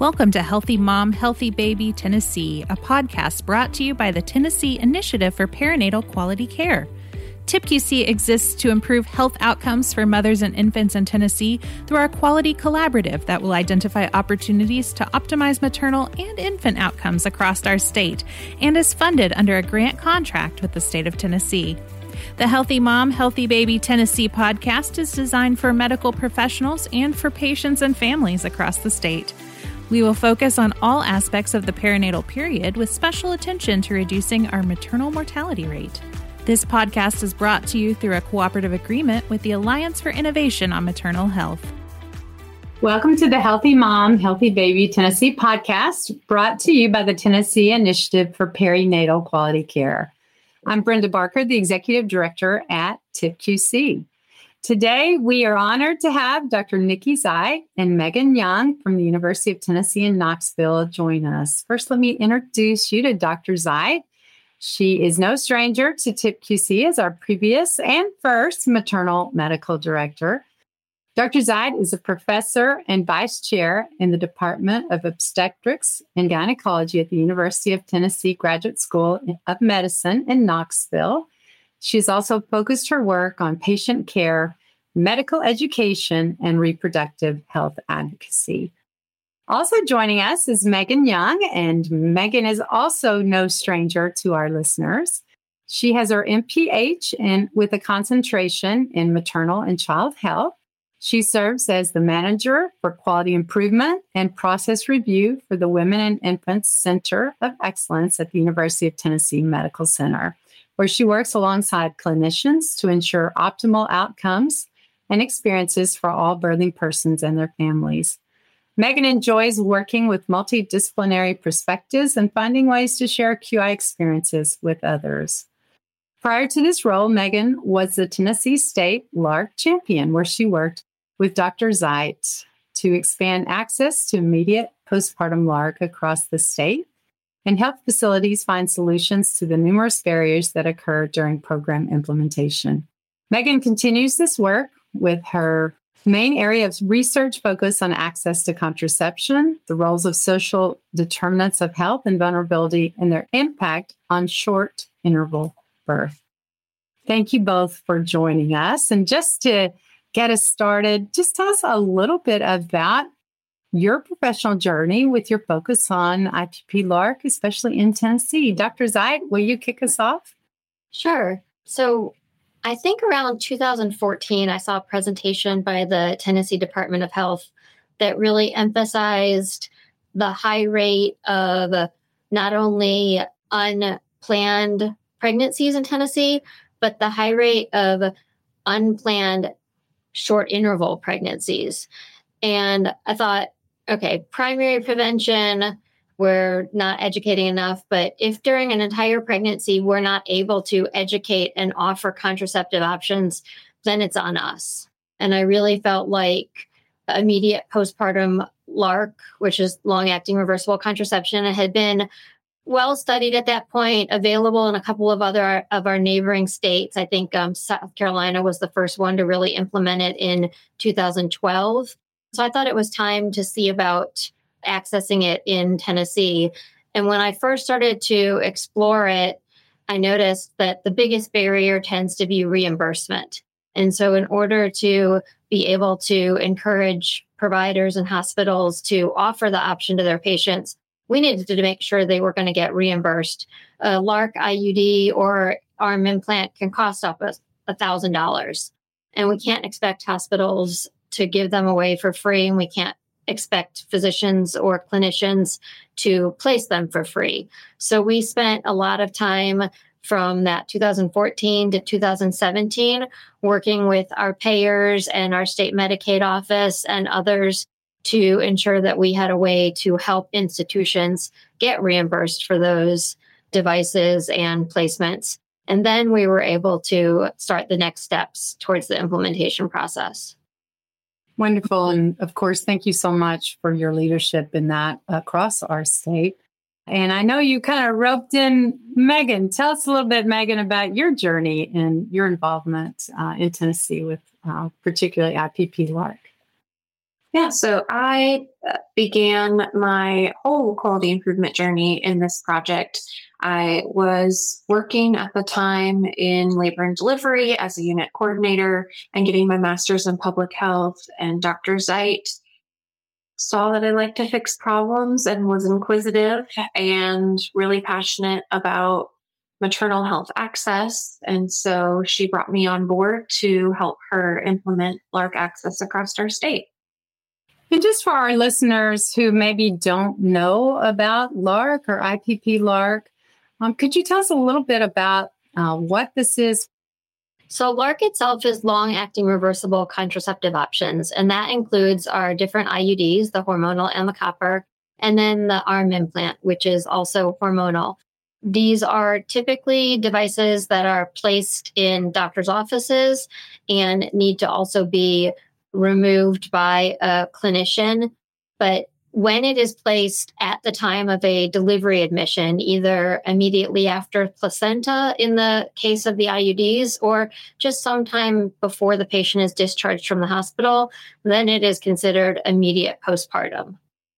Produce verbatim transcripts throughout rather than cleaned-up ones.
Welcome to Healthy Mom, Healthy Baby Tennessee, a podcast brought to you by the Tennessee Initiative for Perinatal Quality Care. T I P Q C exists to improve health outcomes for mothers and infants in Tennessee through our Quality Collaborative that will identify opportunities to optimize maternal and infant outcomes across our state and is funded under a grant contract with the state of Tennessee. The Healthy Mom, Healthy Baby Tennessee podcast is designed for medical professionals and for patients and families across the state. We will focus on all aspects of the perinatal period with special attention to reducing our maternal mortality rate. This podcast is brought to you through a cooperative agreement with the Alliance for Innovation on Maternal Health. Welcome to the Healthy Mom, Healthy Baby Tennessee podcast, brought to you by the Tennessee Initiative for Perinatal Quality Care. I'm Brenda Barker, the Executive Director at T I P Q C. Today, we are honored to have Doctor Nikki Zeit and Megan Young from the University of Tennessee in Knoxville join us. First, let me introduce you to Doctor Zeit. She is no stranger to T I P Q C as our previous and first maternal medical director. Doctor Zeit is a professor and vice chair in the Department of Obstetrics and Gynecology at the University of Tennessee Graduate School of Medicine in Knoxville. She's also focused her work on patient care, medical education, and reproductive health advocacy. Also joining us is Megan Young, and Megan is also no stranger to our listeners. She has her M P H and with a concentration in maternal and child health. She serves as the manager for quality improvement and process review for the Women and Infants Center of Excellence at the University of Tennessee Medical Center, where she works alongside clinicians to ensure optimal outcomes and experiences for all birthing persons and their families. Megan enjoys working with multidisciplinary perspectives and finding ways to share Q I experiences with others. Prior to this role, Megan was the Tennessee State L A R C champion, where she worked with Doctor Zeit to expand access to immediate postpartum L A R C across the state and help facilities find solutions to the numerous barriers that occur during program implementation. Megan continues this work with her main area of research focus on access to contraception, the roles of social determinants of health and vulnerability, and their impact on short interval birth. Thank you both for joining us. And just to get us started, just tell us a little bit about your professional journey with your focus on I P P L A R C, especially in Tennessee. Doctor Zeit, will you kick us off? Sure. So I think around two thousand fourteen, I saw a presentation by the Tennessee Department of Health that really emphasized the high rate of not only unplanned pregnancies in Tennessee, but the high rate of unplanned short interval pregnancies. And I thought, okay, primary prevention, we're not educating enough, but if during an entire pregnancy, we're not able to educate and offer contraceptive options, then it's on us. And I really felt like immediate postpartum L A R C, which is long-acting reversible contraception, had been well studied at that point, available in a couple of other of our neighboring states. I think um, South Carolina was the first one to really implement it in two thousand twelve. So I thought it was time to see about accessing it in Tennessee. And when I first started to explore it, I noticed that the biggest barrier tends to be reimbursement. And so in order to be able to encourage providers and hospitals to offer the option to their patients, we needed to make sure they were going to get reimbursed. A L A R C I U D or arm implant can cost up us one thousand dollars. And we can't expect hospitals to give them away for free. And we can't expect physicians or clinicians to place them for free. So we spent a lot of time from that two thousand fourteen to two thousand seventeen working with our payers and our state Medicaid office and others to ensure that we had a way to help institutions get reimbursed for those devices and placements. And then we were able to start the next steps towards the implementation process. Wonderful. And of course, thank you so much for your leadership in that across our state. And I know you kind of roped in Megan. Tell us a little bit, Megan, about your journey and your involvement uh, in Tennessee with uh, particularly I P P L A R C. Yeah, so I uh, began my whole quality improvement journey in this project. I was working at the time in labor and delivery as a unit coordinator and getting my master's in public health. And Doctor Zeit saw that I liked to fix problems and was inquisitive and really passionate about maternal health access. And so she brought me on board to help her implement L A R C access across our state. And just for our listeners who maybe don't know about L A R C or I P P L A R C, um, could you tell us a little bit about uh, what this is? So L A R C itself is long-acting reversible contraceptive options, and that includes our different I U Ds, the hormonal and the copper, and then the arm implant, which is also hormonal. These are typically devices that are placed in doctor's offices and need to also be removed by a clinician. But when it is placed at the time of a delivery admission, either immediately after placenta in the case of the I U Ds, or just sometime before the patient is discharged from the hospital, then it is considered immediate postpartum.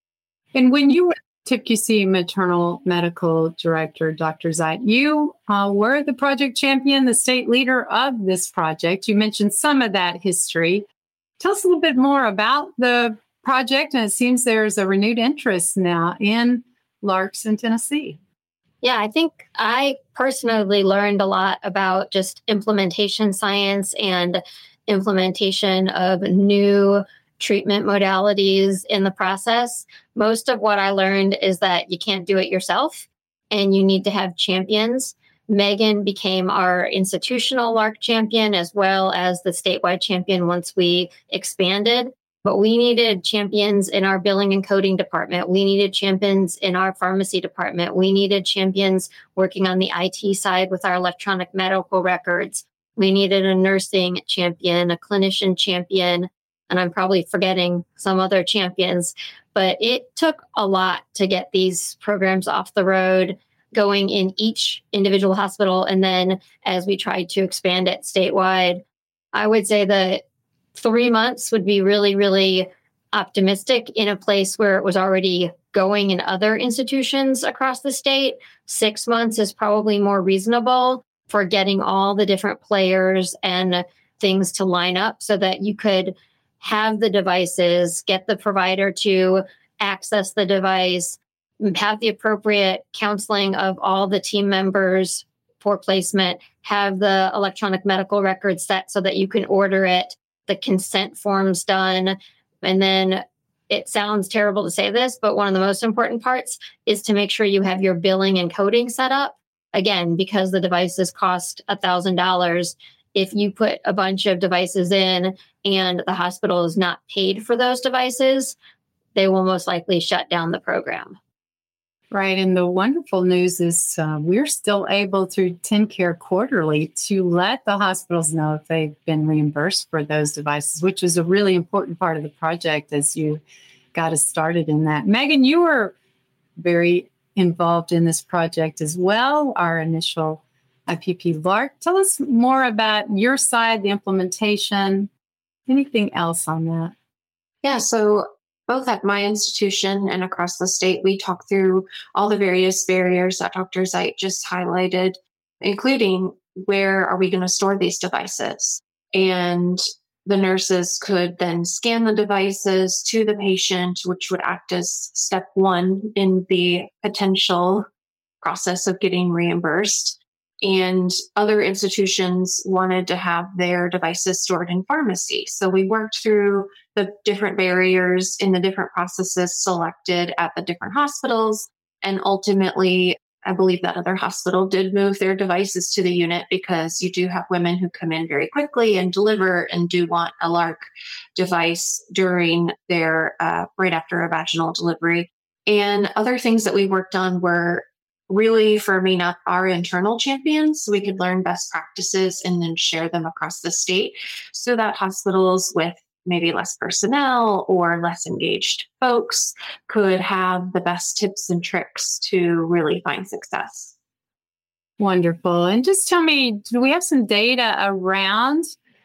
And when you were T I P Q C Maternal Medical Director, Doctor Zeit, you uh, were the project champion, the state leader of this project. You mentioned some of that history. Tell us a little bit more about the project, and it seems there's a renewed interest now in L A R Cs in Tennessee. Yeah, I think I personally learned a lot about just implementation science and implementation of new treatment modalities in the process. Most of what I learned is that you can't do it yourself and you need to have champions. Megan became our institutional L A R C champion as well as the statewide champion once we expanded. But we needed champions in our billing and coding department. We needed champions in our pharmacy department. We needed champions working on the I T side with our electronic medical records. We needed a nursing champion, a clinician champion, and I'm probably forgetting some other champions. But it took a lot to get these programs off the road, going in each individual hospital. And then as we tried to expand it statewide, I would say that three months would be really, really optimistic in a place where it was already going in other institutions across the state. Six months is probably more reasonable for getting all the different players and things to line up so that you could have the devices, get the provider to access the device, have the appropriate counseling of all the team members for placement, have the electronic medical records set so that you can order it, the consent forms done. And then it sounds terrible to say this, but one of the most important parts is to make sure you have your billing and coding set up. Again, because the devices cost one thousand dollars, if you put a bunch of devices in and the hospital is not paid for those devices, they will most likely shut down the program. Right. And the wonderful news is uh, we're still able through TennCare Quarterly to let the hospitals know if they've been reimbursed for those devices, which is a really important part of the project as you got us started in that. Megan, you were very involved in this project as well, our initial I P P L A R C. Tell us more about your side, the implementation, anything else on that? Yeah, so both at my institution and across the state, we talk through all the various barriers that Doctor Zeit just highlighted, including where are we going to store these devices? And the nurses could then scan the devices to the patient, which would act as step one in the potential process of getting reimbursed. And other institutions wanted to have their devices stored in pharmacy. So we worked through the different barriers in the different processes selected at the different hospitals. And ultimately, I believe that other hospital did move their devices to the unit because you do have women who come in very quickly and deliver and do want a L A R C device during their, uh, right after a vaginal delivery. And other things that we worked on were really firming up our internal champions so we could learn best practices and then share them across the state so that hospitals with maybe less personnel or less engaged folks could have the best tips and tricks to really find success. Wonderful. And just tell me, do we have some data around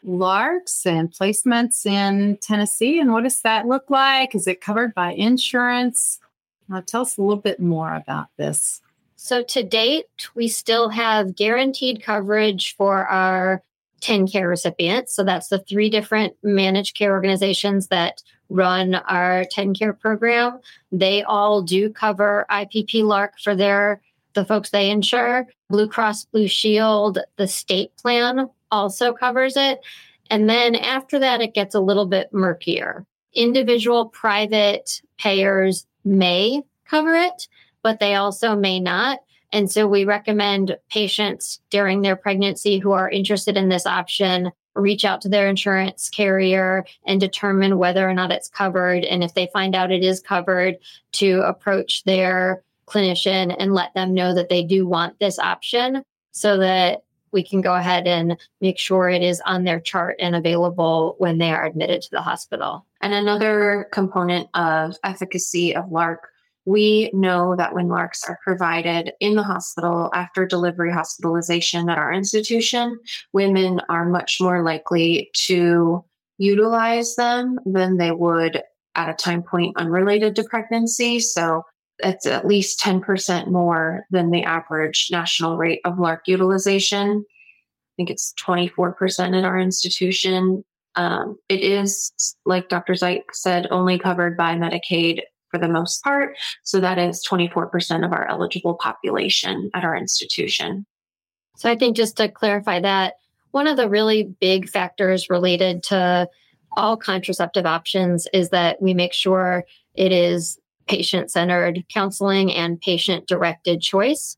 LARCs and placements in Tennessee, and what does that look like? Is it covered by insurance? Uh, tell us a little bit more about this. So to date, we still have guaranteed coverage for our TennCare recipients. So that's the three different managed care organizations that run our TennCare program. They all do cover I P P LARC for their the folks they insure. Blue Cross Blue Shield, the state plan, also covers it. And then after that, it gets a little bit murkier. Individual private payers may cover it, but they also may not. And so we recommend patients during their pregnancy who are interested in this option reach out to their insurance carrier and determine whether or not it's covered. And if they find out it is covered, to approach their clinician and let them know that they do want this option so that we can go ahead and make sure it is on their chart and available when they are admitted to the hospital. And another component of efficacy of LARC, we know that when LARCs are provided in the hospital after delivery hospitalization at our institution, women are much more likely to utilize them than they would at a time point unrelated to pregnancy. So it's at least ten percent more than the average national rate of LARC utilization. I think it's twenty-four percent at our institution. Um, it is, like Doctor Zeich said, only covered by Medicaid for the most part. So that is twenty-four percent of our eligible population at our institution. So I think just to clarify that, one of the really big factors related to all contraceptive options is that we make sure it is patient-centered counseling and patient-directed choice.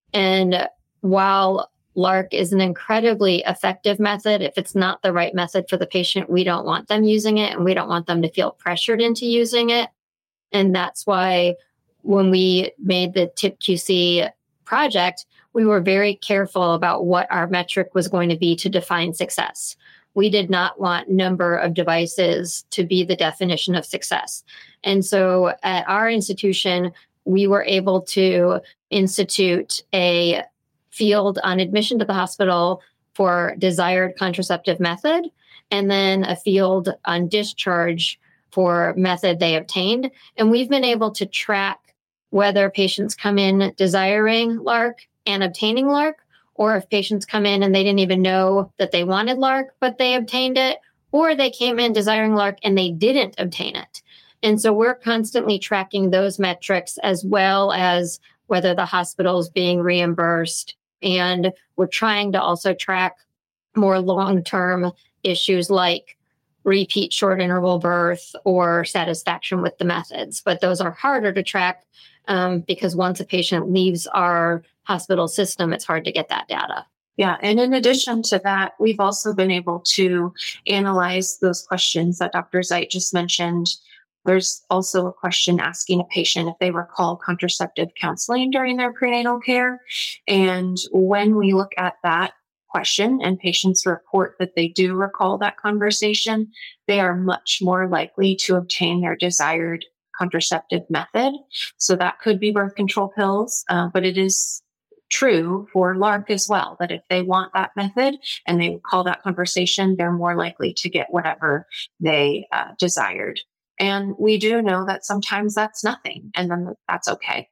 And while LARC is an incredibly effective method, if it's not the right method for the patient, we don't want them using it and we don't want them to feel pressured into using it. And that's why when we made the T I P Q C project, we were very careful about what our metric was going to be to define success. We did not want number of devices to be the definition of success. And so at our institution, we were able to institute a field on admission to the hospital for desired contraceptive method, and then a field on discharge for method they obtained. And we've been able to track whether patients come in desiring LARC and obtaining LARC, or if patients come in and they didn't even know that they wanted LARC, but they obtained it, or they came in desiring LARC and they didn't obtain it. And so we're constantly tracking those metrics as well as whether the hospital is being reimbursed. And we're trying to also track more long-term issues like repeat short interval birth or satisfaction with the methods. But those are harder to track um, because once a patient leaves our hospital system, it's hard to get that data. Yeah. And in addition to that, we've also been able to analyze those questions that Doctor Zeich just mentioned. There's also a question asking a patient if they recall contraceptive counseling during their prenatal care. And when we look at that question and patients report that they do recall that conversation, they are much more likely to obtain their desired contraceptive method. So that could be birth control pills, uh, but it is true for LARC as well, that if they want that method and they recall that conversation, they're more likely to get whatever they uh, desired. And we do know that sometimes that's nothing, and then that's okay.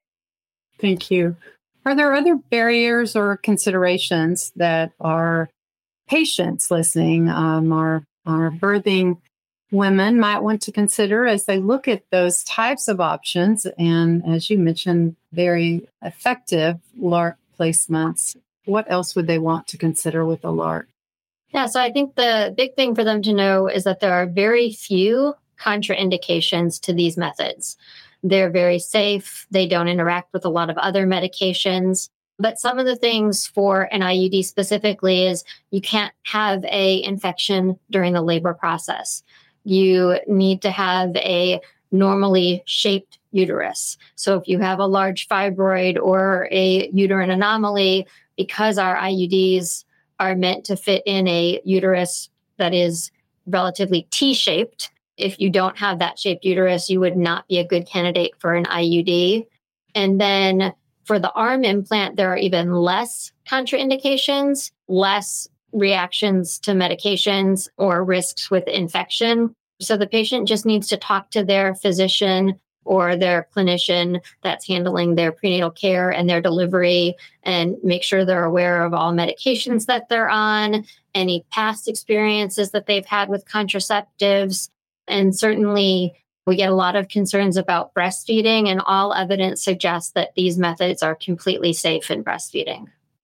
Thank you. Are there other barriers or considerations that our patients listening, um, our, our birthing women might want to consider as they look at those types of options? And as you mentioned, very effective LARC placements. What else would they want to consider with a LARC? Yeah, so I think the big thing for them to know is that there are very few contraindications to these methods. They're very safe. They don't interact with a lot of other medications. But some of the things for an I U D specifically is you can't have a infection during the labor process. You need to have a normally shaped uterus. So if you have a large fibroid or a uterine anomaly, because our I U Ds are meant to fit in a uterus that is relatively T-shaped, if you don't have that shaped uterus, you would not be a good candidate for an I U D. And then for the arm implant, there are even less contraindications, less reactions to medications or risks with infection. So the patient just needs to talk to their physician or their clinician that's handling their prenatal care and their delivery and make sure they're aware of all medications that they're on, any past experiences that they've had with contraceptives. And certainly we get a lot of concerns about breastfeeding, and all evidence suggests that these methods are completely safe in breastfeeding.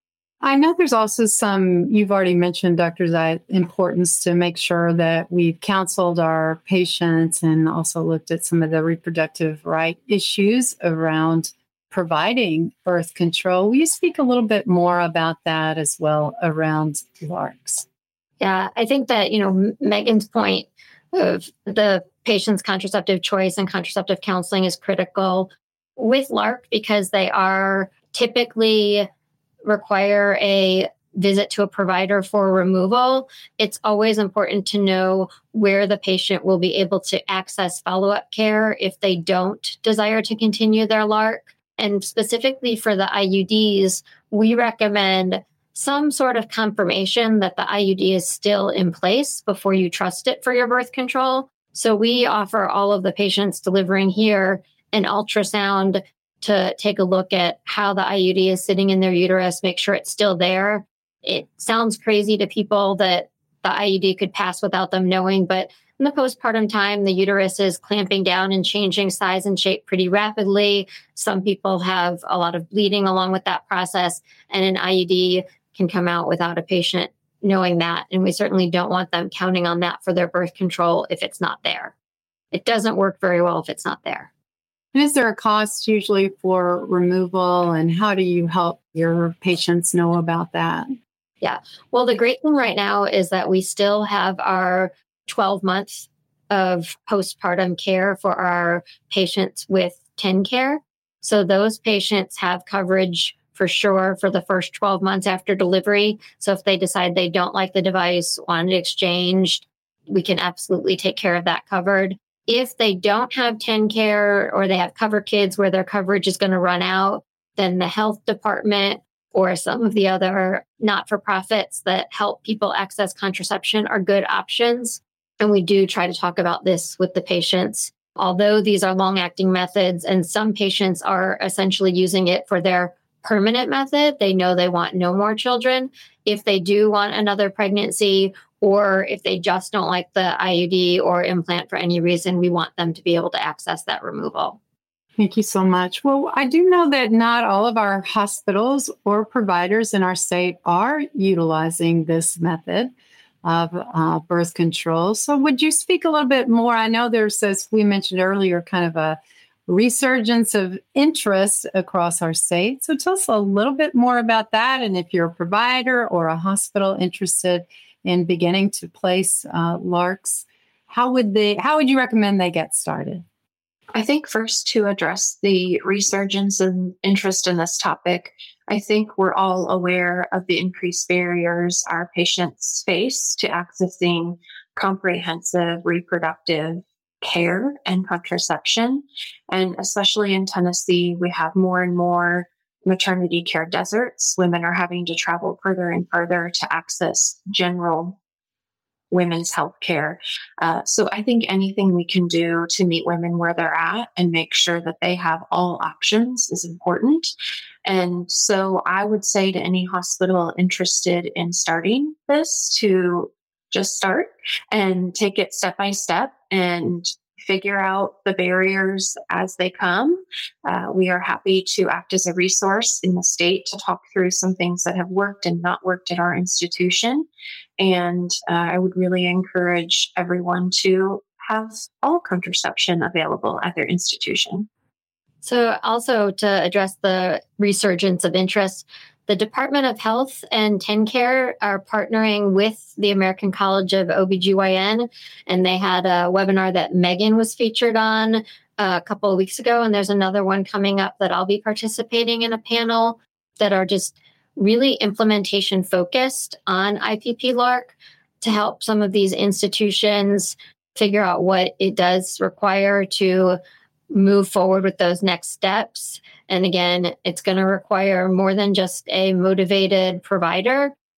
I know there's also some, you've already mentioned, Doctor Zite, importance to make sure that we've counseled our patients and also looked at some of the reproductive right issues around providing birth control. Will you speak a little bit more about that as well around LARCs? Yeah, I think that, you know, Megan's point of the patient's contraceptive choice and contraceptive counseling is critical with LARC because they are typically require a visit to a provider for removal. It's always important to know where the patient will be able to access follow-up care if they don't desire to continue their LARC. And specifically for the I U Ds, we recommend some sort of confirmation that the I U D is still in place before you trust it for your birth control. So we offer all of the patients delivering here an ultrasound to take a look at how the I U D is sitting in their uterus, make sure it's still there. It sounds crazy to people that the I U D could pass without them knowing, but in the postpartum time, the uterus is clamping down and changing size and shape pretty rapidly. Some people have a lot of bleeding along with that process, and an I U D can come out without a patient knowing that. And we certainly don't want them counting on that for their birth control if it's not there. It doesn't work very well if it's not there. And is there a cost usually for removal, and how do you help your patients know about that? Yeah. Well, the great thing right now is that we still have our twelve months of postpartum care for our patients with TennCare. So those patients have coverage for sure for the first twelve months after delivery. So if they decide they don't like the device, want it exchanged, we can absolutely take care of that covered. If they don't have TennCare or they have Cover Kids where their coverage is going to run out, then the health department or some of the other not-for-profits that help people access contraception are good options. And we do try to talk about this with the patients. Although these are long-acting methods and some patients are essentially using it for their permanent method, they know they want no more children. If they do want another pregnancy, or if they just don't like the I U D or implant for any reason, we want them to be able to access that removal. Thank you so much. Well, I do know that not all of our hospitals or providers in our state are utilizing this method of uh, birth control. So would you speak a little bit more? I know there's, as we mentioned earlier, kind of a resurgence of interest across our state. So tell us a little bit more about that. And if you're a provider or a hospital interested in beginning to place uh, LARCs, how would they? How would you recommend they get started? I think first, to address the resurgence and interest in this topic, I think we're all aware of the increased barriers our patients face to accessing comprehensive reproductive care and contraception. And especially in Tennessee, we have more and more maternity care deserts. Women are having to travel further and further to access general women's health care. Uh, so I think anything we can do to meet women where they're at and make sure that they have all options is important. And so I would say to any hospital interested in starting this to just start and take it step by step and figure out the barriers as they come. Uh, we are happy to act as a resource in the state to talk through some things that have worked and not worked at our institution. And uh, I would really encourage everyone to have all contraception available at their institution. So also to address the resurgence of interest, the Department of Health and TennCare are partnering with the American College of O B G Y N, and they had a webinar that Megan was featured on a couple of weeks ago, and there's another one coming up that I'll be participating in a panel that are just really implementation focused on I P P LARC to help some of these institutions figure out what it does require to move forward with those next steps. And again, it's going to require more than just a motivated provider.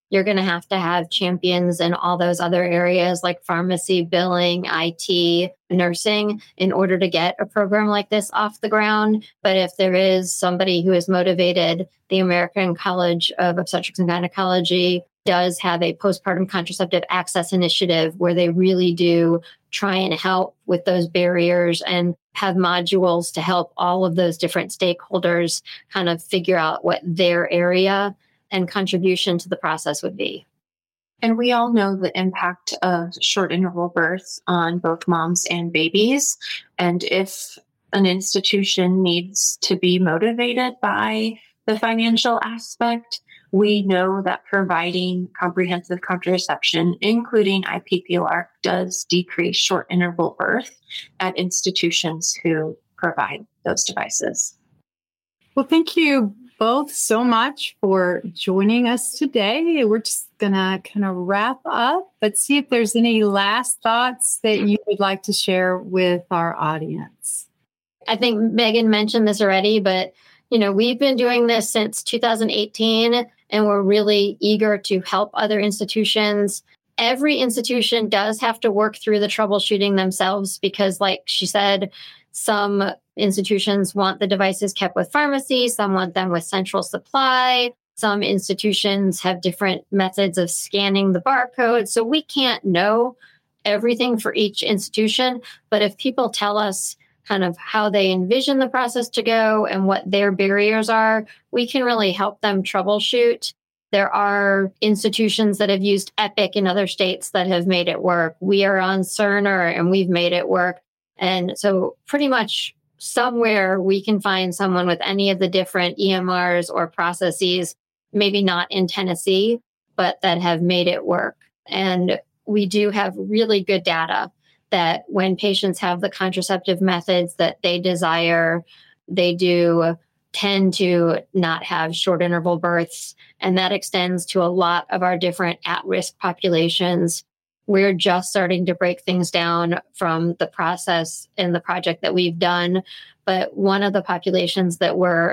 you're going to have to have champions in all those other areas like pharmacy, billing, I T, nursing in order to get a program like this off the ground. But if there is somebody who is motivated, the American College of Obstetrics and Gynecology does have a postpartum contraceptive access initiative where they really do try and help with those barriers and have modules to help all of those different stakeholders kind of figure out what their area and contribution to the process would be. And we all know the impact of short interval births on both moms and babies. And if an institution needs to be motivated by the financial aspect, we know that providing comprehensive contraception, including I P P L A R C, does decrease short interval birth at institutions who provide those devices. Well, thank you both so much for joining us today. We're just going to kind of wrap up, but see if there's any last thoughts that you would like to share with our audience. I think Megan mentioned this already, but you know, we've been doing this since two thousand eighteen, and we're really eager to help other institutions. Every institution does have to work through the troubleshooting themselves because, like she said, some institutions want the devices kept with pharmacy, some want them with central supply. Some institutions have different methods of scanning the barcode. So we can't know everything for each institution. But if people tell us kind of how they envision the process to go and what their barriers are, we can really help them troubleshoot. There are institutions that have used Epic in other states that have made it work. We are on Cerner and we've made it work. And so pretty much somewhere we can find someone with any of the different E M Rs or processes, maybe not in Tennessee, but that have made it work. And we do have really good data that when patients have the contraceptive methods that they desire, they do tend to not have short interval births. And that extends to a lot of our different at-risk populations. We're just starting to break things down from the process and the project that we've done. But one of the populations that we're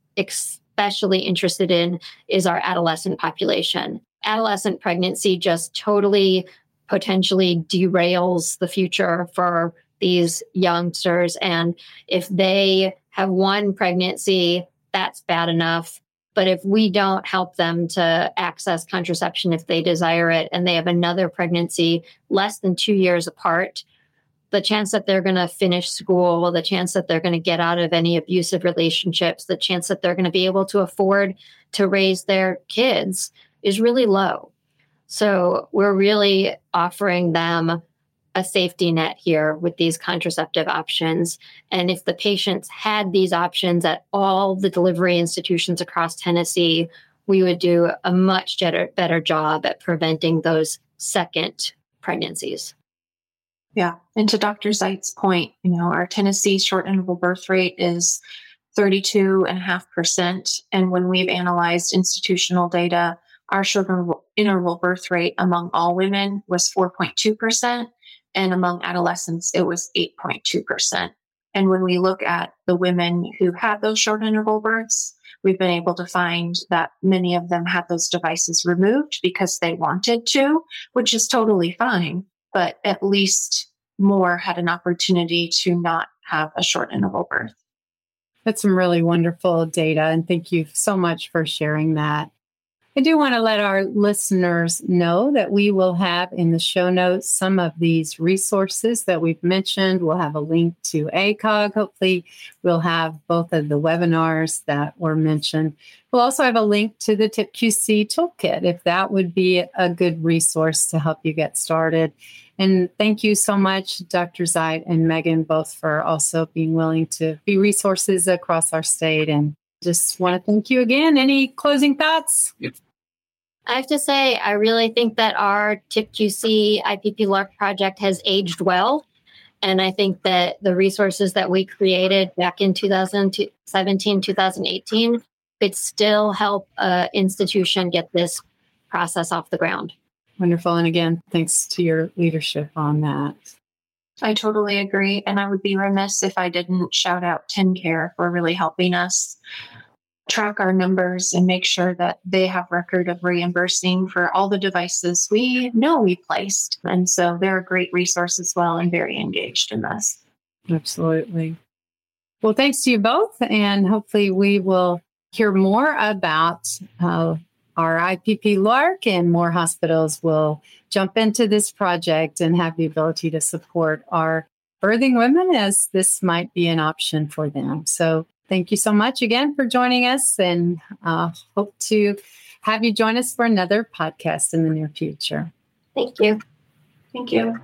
especially interested in is our adolescent population. Adolescent pregnancy just totally potentially derails the future for these youngsters. And if they have one pregnancy, that's bad enough. But if we don't help them to access contraception if they desire it, and they have another pregnancy less than two years apart, the chance that they're going to finish school, the chance that they're going to get out of any abusive relationships, the chance that they're going to be able to afford to raise their kids is really low. So we're really offering them a safety net here with these contraceptive options. And if the patients had these options at all the delivery institutions across Tennessee, we would do a much better, better job at preventing those second pregnancies. Yeah. And to Doctor Zeit's point, you know, our Tennessee short interval birth rate is thirty-two point five percent. And when we've analyzed institutional data, our short interval birth rate among all women was four point two percent. And among adolescents, it was eight point two percent. And when we look at the women who had those short interval births, we've been able to find that many of them had those devices removed because they wanted to, which is totally fine. But at least more had an opportunity to not have a short interval birth. That's some really wonderful data. And thank you so much for sharing that. I do want to let our listeners know that we will have in the show notes some of these resources that we've mentioned. We'll have a link to A C O G. Hopefully, we'll have both of the webinars that were mentioned. We'll also have a link to the T I P Q C Toolkit, if that would be a good resource to help you get started. And thank you so much, Doctor Zeit and Megan, both for also being willing to be resources across our state. And just want to thank you again. Any closing thoughts? Yep. I have to say, I really think that our T I P Q C I P P L A R C project has aged well. And I think that the resources that we created back in two thousand seventeen, two thousand eighteen could still help an institution get this process off the ground. Wonderful. And again, thanks to your leadership on that. I totally agree. And I would be remiss if I didn't shout out TennCare for really helping us. track our numbers and make sure that they have record of reimbursing for all the devices we know we placed. And so they're a great resource as well and very engaged in this. Absolutely. Well, thanks to you both. And hopefully we will hear more about uh, our I P P LARC, and more hospitals will jump into this project and have the ability to support our birthing women, as this might be an option for them. So thank you so much again for joining us, and uh, hope to have you join us for another podcast in the near future. Thank you. Thank you.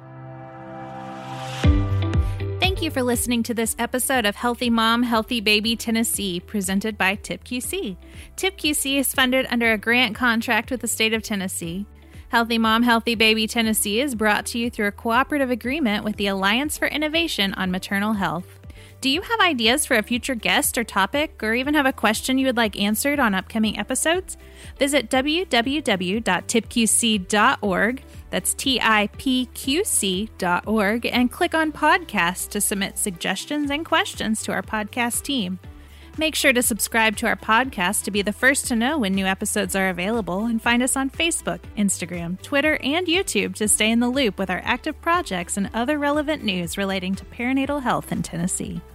Thank you for listening to this episode of Healthy Mom, Healthy Baby Tennessee, presented by T I P Q C. T I P Q C is funded under a grant contract with the state of Tennessee. Healthy Mom, Healthy Baby Tennessee is brought to you through a cooperative agreement with the Alliance for Innovation on Maternal Health. Do you have ideas for a future guest or topic, or even have a question you would like answered on upcoming episodes? Visit w w w dot tip q c dot org, that's T I P Q C dot org, and click on Podcasts to submit suggestions and questions to our podcast team. Make sure to subscribe to our podcast to be the first to know when new episodes are available, and find us on Facebook, Instagram, Twitter, and YouTube to stay in the loop with our active projects and other relevant news relating to perinatal health in Tennessee.